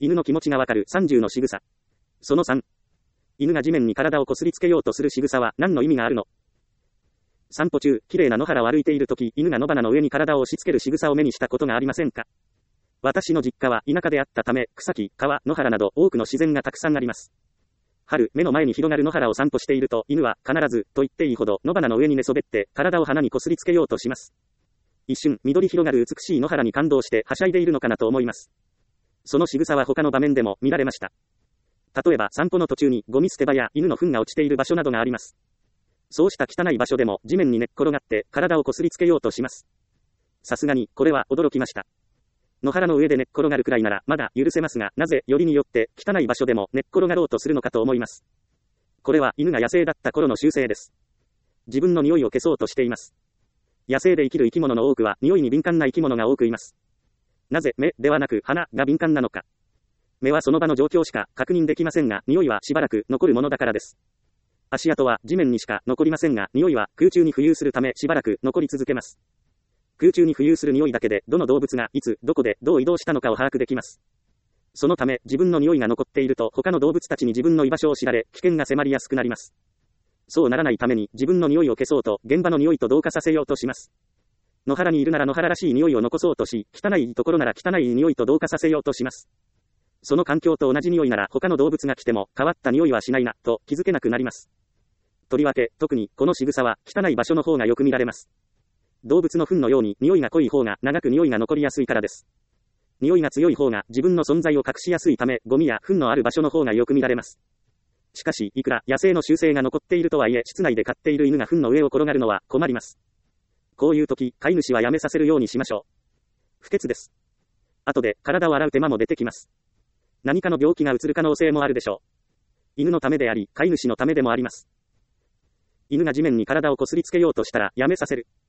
犬の気持ちがわかる30の仕草。その3。犬が地面に体をこすりつけようとする仕草は何の意味があるの？散歩中、綺麗な野原を歩いているとき、犬が野花の上に体を押し付ける仕草を目にしたことがありませんか？私の実家は田舎であったため、草木、川、野原など多くの自然がたくさんあります。春、目の前に広がる野原を散歩していると、犬は必ず、と言っていいほど、野花の上に寝そべって、体を鼻にこすりつけようとします。一瞬、緑広がる美しい野原に感動して、はしゃいでいるのかなと思います。その仕草は他の場面でも見られました。例えば、散歩の途中に、ゴミ捨て場や犬の糞が落ちている場所などがあります。そうした汚い場所でも、地面に寝っ転がって、体をこすりつけようとします。さすがに、これは驚きました。野原の上で寝っ転がるくらいならまだ許せますが、なぜよりによって汚い場所でも寝っ転がろうとするのかと思います。これは犬が野生だった頃の習性です。自分の匂いを消そうとしています。野生で生きる生き物の多くは匂いに敏感な生き物が多くいます。なぜ目ではなく鼻が敏感なのか。目はその場の状況しか確認できませんが、匂いはしばらく残るものだからです。足跡は地面にしか残りませんが、匂いは空中に浮遊するためしばらく残り続けます。空中に浮遊する匂いだけで、どの動物がいつ、どこで、どう移動したのかを把握できます。そのため、自分の匂いが残っていると、他の動物たちに自分の居場所を知られ、危険が迫りやすくなります。そうならないために、自分の匂いを消そうと、現場の匂いと同化させようとします。野原にいるなら野原らしい匂いを残そうとし、汚いところなら汚い匂いと同化させようとします。その環境と同じ匂いなら、他の動物が来ても、変わった匂いはしないな、と気づけなくなります。とりわけ、特に、この仕草は、汚い場所の方がよく見られます。動物の糞のように匂いが濃い方が長く匂いが残りやすいからです。匂いが強い方が自分の存在を隠しやすいため、ゴミや糞のある場所の方がよく見られます。しかし、いくら野生の習性が残っているとはいえ、室内で飼っている犬が糞の上を転がるのは困ります。こういう時、飼い主はやめさせるようにしましょう。不潔です。後で体を洗う手間も出てきます。何かの病気がうつる可能性もあるでしょう。犬のためであり、飼い主のためでもあります。犬が地面に体をこすりつけようとしたら、やめさせる。